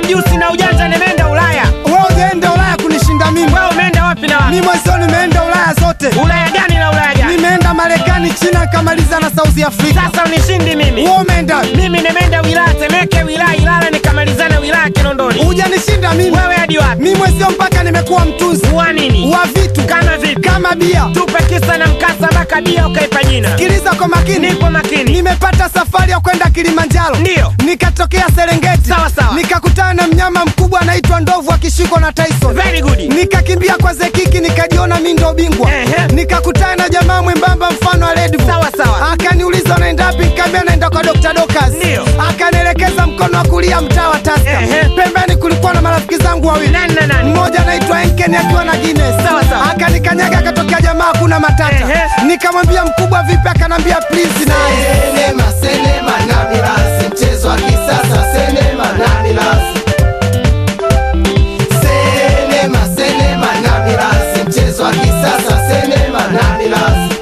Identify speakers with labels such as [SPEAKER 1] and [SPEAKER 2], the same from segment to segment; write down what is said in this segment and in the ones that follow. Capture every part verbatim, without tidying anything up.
[SPEAKER 1] Mjusi na ujanja nimeenda Ulaya.
[SPEAKER 2] Wewe unaenda Ulaya kunishinda mimi.
[SPEAKER 1] Wewe umeenda wapi na wapi?
[SPEAKER 2] Mimi mwanzo nimeenda Ulaya zote.
[SPEAKER 1] Ulaya gani na Ulaya gani?
[SPEAKER 2] Nimeenda Marekani, China kamaliza na South Africa.
[SPEAKER 1] Sasa unishindi mimi.
[SPEAKER 2] Wewe umeenda?
[SPEAKER 1] Mimi nimeenda wilaya Temeke, wilaya Ilala nikamalizana wilaya Kinondoni.
[SPEAKER 2] Hujanishinda mimi.
[SPEAKER 1] Wewe hadi wapi?
[SPEAKER 2] Mimi mwanzo mpaka nimekuwa mtunzi.
[SPEAKER 1] Wa nini?
[SPEAKER 2] Wa vitu.
[SPEAKER 1] Kama vipi?
[SPEAKER 2] Kama bia.
[SPEAKER 1] Tupe kisa na mkasa mpaka bia ukaipa jina.
[SPEAKER 2] Sikiliza kwa makini.
[SPEAKER 1] Nipo makini.
[SPEAKER 2] Nimepata safari ya kwenda Kilimanjaro.
[SPEAKER 1] Ndio.
[SPEAKER 2] Nikatokea Serengeti.
[SPEAKER 1] Sawa sawa.
[SPEAKER 2] Nikakutana na mnyama mkubwa anaitwa ndovu akishikwa na Tyson.
[SPEAKER 1] Very good.
[SPEAKER 2] Nikakimbia kwa Zekiki nikajiona mimi ndo bingwa.
[SPEAKER 1] Ehe.
[SPEAKER 2] Nikakutana na jamaa mwembamba mfano wa Red Bull.
[SPEAKER 1] Sawa sawa.
[SPEAKER 2] Akaniuliza unaenda wapi? Nikamwambia naenda kwa Doctor Dokas.
[SPEAKER 1] Ndio.
[SPEAKER 2] Akanielekeza mkono wa kulia mtaa wa Taska.
[SPEAKER 1] Ehe.
[SPEAKER 2] Pembeni kulikuwa na marafiki zangu wawili.
[SPEAKER 1] Nani na nani?
[SPEAKER 2] Mmoja anaitwa Enken akiwa na Guinness.
[SPEAKER 1] Sawa sawa.
[SPEAKER 2] Akanikanyaga akatokea jamaa kuna matata.
[SPEAKER 1] Ehe.
[SPEAKER 2] Nikamwambia mkubwa vipi? Akanambia please na
[SPEAKER 3] Senema, senema na mirasi, mchezo wa kisasa. Senema na mirasi. Senema, senema na mirasi, mchezo wa kisasa. Senema na mirasi.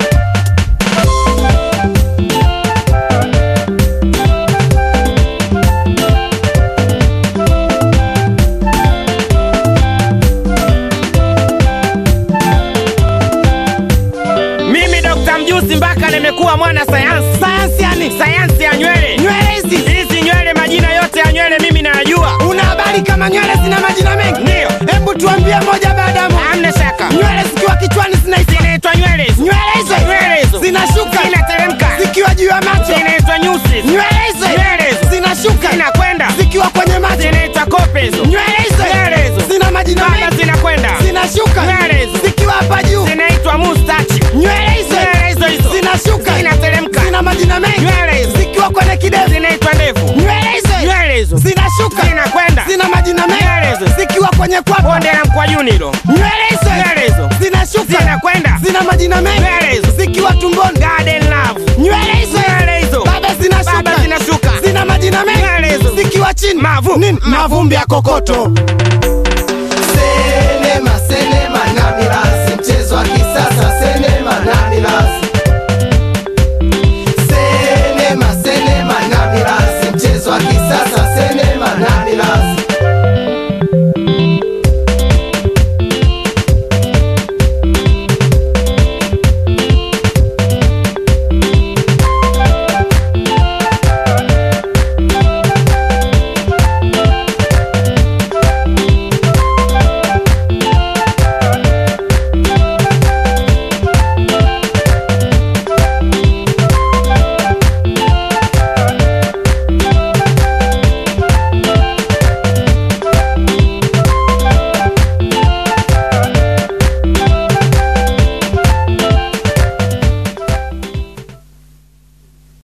[SPEAKER 1] Mimi Dokta Mjusi mpaka nimekuwa mwana sayansi.
[SPEAKER 2] sayansi yani.
[SPEAKER 1] Sayansi ya nywele.
[SPEAKER 2] Nywele hizi.
[SPEAKER 1] Hizi nywele, majina yote ya nywele mimi nayajua.
[SPEAKER 2] Una habari kama nywele zina majina mengi?
[SPEAKER 1] Ndio.
[SPEAKER 2] Hebu tuambie moja baada ya moja.
[SPEAKER 1] Hamna shaka.
[SPEAKER 2] Nywele zikiwa kichwani zinaitwa
[SPEAKER 1] Zinaitwa nywele hizo.
[SPEAKER 2] nywele hizo.
[SPEAKER 1] Nywele hizo.
[SPEAKER 2] Zinashuka.
[SPEAKER 1] Zinateremka.
[SPEAKER 2] Zikiwa juu ya macho
[SPEAKER 1] Zinaitwa nyusi.
[SPEAKER 2] nywele hizo.
[SPEAKER 1] Nywele hizo.
[SPEAKER 2] Zinashuka.
[SPEAKER 1] Zinakwenda.
[SPEAKER 2] Zikiwa kwenye macho
[SPEAKER 1] Zinaitwa kope hizo.
[SPEAKER 2] nywele hizo.
[SPEAKER 1] Nywele hizo.
[SPEAKER 2] Zina majina
[SPEAKER 1] Baba
[SPEAKER 2] mengi.
[SPEAKER 1] zinakwenda.
[SPEAKER 2] Zinashuka.
[SPEAKER 1] Nywele hizo.
[SPEAKER 2] Zikiwa hapa juu
[SPEAKER 1] Zinaitwa mustachi.
[SPEAKER 2] nywele hizo.
[SPEAKER 1] Nywele hizo hizo.
[SPEAKER 2] Zinashuka.
[SPEAKER 1] Zinateremka.
[SPEAKER 2] Zina majina mengi.
[SPEAKER 1] Nywele hizo.
[SPEAKER 2] Zikiwa kwenye kidevu
[SPEAKER 1] Zinaitwa ndevu.
[SPEAKER 2] nywele hizo.
[SPEAKER 1] Nywele hizo.
[SPEAKER 2] Zinashuka.
[SPEAKER 1] Zinakwenda.
[SPEAKER 2] Zina majina
[SPEAKER 1] Nywele
[SPEAKER 2] mengi.
[SPEAKER 1] hizo.
[SPEAKER 2] Zikiwa kwenye kwapa
[SPEAKER 1] Bonde la mkwajuni hilo.
[SPEAKER 2] nywele hizo.
[SPEAKER 1] Nywele hizo.
[SPEAKER 2] Zinashuka.
[SPEAKER 1] Zinakwenda.
[SPEAKER 2] Zina majina mengi.
[SPEAKER 1] Nywele hizo.
[SPEAKER 2] Zikiwa tumboni
[SPEAKER 1] Garden love.
[SPEAKER 2] nywele hizo.
[SPEAKER 1] Nywele hizo.
[SPEAKER 2] Baba zinashuka.
[SPEAKER 1] Baba zinashuka.
[SPEAKER 2] Zina majina mengi.
[SPEAKER 1] Nywele hizo.
[SPEAKER 2] Zikiwa chini
[SPEAKER 1] Mavu.
[SPEAKER 2] nini? Mavumbi ya kokoto.